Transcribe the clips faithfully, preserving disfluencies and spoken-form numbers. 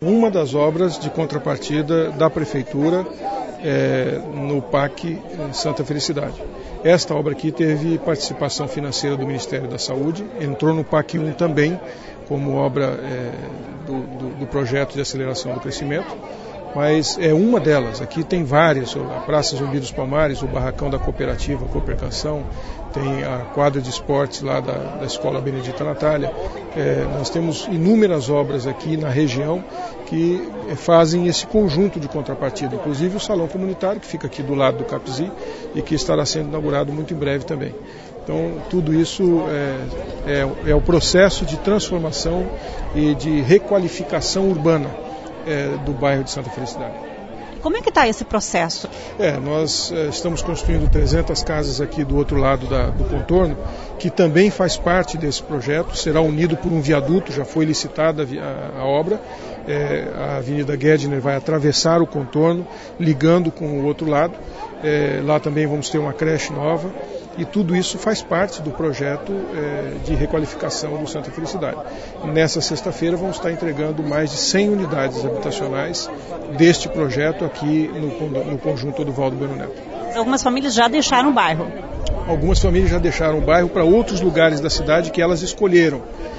Uma das obras de contrapartida da Prefeitura é, no P A C Santa Felicidade. Esta obra aqui teve participação financeira do Ministério da Saúde, entrou no P A C um também, como obra é, do, do, do projeto de aceleração do crescimento, mas é uma delas. Aqui tem várias, a Praça Zumbi dos Palmares, o barracão da cooperativa Coopercanção, tem a quadra de esportes lá da, da Escola Benedita Natália. É, nós temos inúmeras obras aqui na região que fazem esse conjunto de contrapartida, inclusive o Salão Comunitário, que fica aqui do lado do Capzi e que estará sendo inaugurado muito em breve também. Então, tudo isso é, é, é o processo de transformação e de requalificação urbana é, do bairro de Santa Felicidade. Como é que está esse processo? É, nós é, estamos construindo trezentas casas aqui do outro lado da, do contorno, que também faz parte desse projeto, será unido por um viaduto, já foi licitada a, a obra, é, a Avenida Gedner vai atravessar o contorno, ligando com o outro lado, é, lá também vamos ter uma creche nova, e tudo isso faz parte do projeto é, de requalificação do Santa Felicidade. Nessa sexta-feira vamos estar entregando mais de cem unidades habitacionais deste projeto aqui no, no conjunto Oduvaldo Bueno Neto. Algumas famílias já deixaram o bairro. Algumas famílias já deixaram o bairro para outros lugares da cidade que elas escolheram.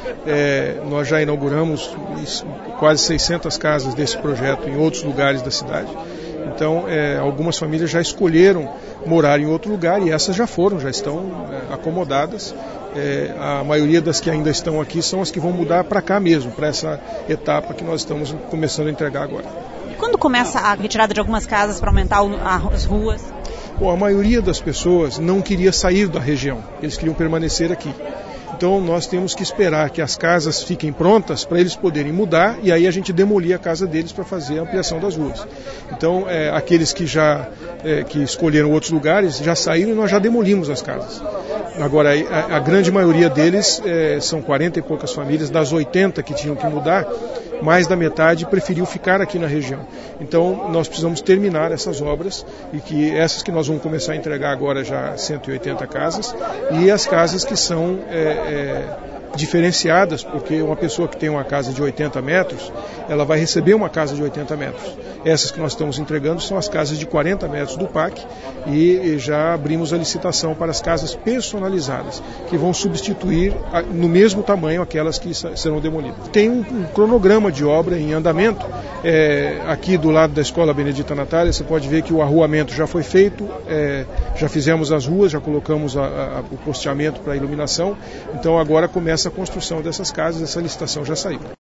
É, nós já inauguramos quase seiscentas casas desse projeto em outros lugares da cidade. Então, é, algumas famílias já escolheram morar em outro lugar e essas já foram, já estão é, acomodadas. É, a maioria das que ainda estão aqui são as que vão mudar para cá mesmo, para essa etapa que nós estamos começando a entregar agora. E quando começa a retirada de algumas casas para aumentar as ruas? Bom, a maioria das pessoas não queria sair da região, eles queriam permanecer aqui. Então nós temos que esperar que as casas fiquem prontas para eles poderem mudar e aí a gente demolir a casa deles para fazer a ampliação das ruas. Então é, aqueles que já é, que escolheram outros lugares já saíram e nós já demolimos as casas. Agora a, a grande maioria deles é, são quarenta e poucas famílias, das oitenta que tinham que mudar, mais da metade preferiu ficar aqui na região. Então nós precisamos terminar essas obras e que essas que nós vamos começar a entregar agora já cento e oitenta casas e as casas que são é, é, diferenciadas, porque uma pessoa que tem uma casa de oitenta metros, ela vai receber uma casa de oitenta metros. Essas que nós estamos entregando são as casas de quarenta metros do P A C e já abrimos a licitação para as casas personalizadas, que vão substituir no mesmo tamanho aquelas que serão demolidas. Tem um, um cronograma de obra em andamento, é, aqui do lado da Escola Benedita Natália, você pode ver que o arruamento já foi feito, é, já fizemos as ruas, já colocamos a, a, o posteamento para iluminação, então agora começa a construção dessas casas, essa licitação já saiu.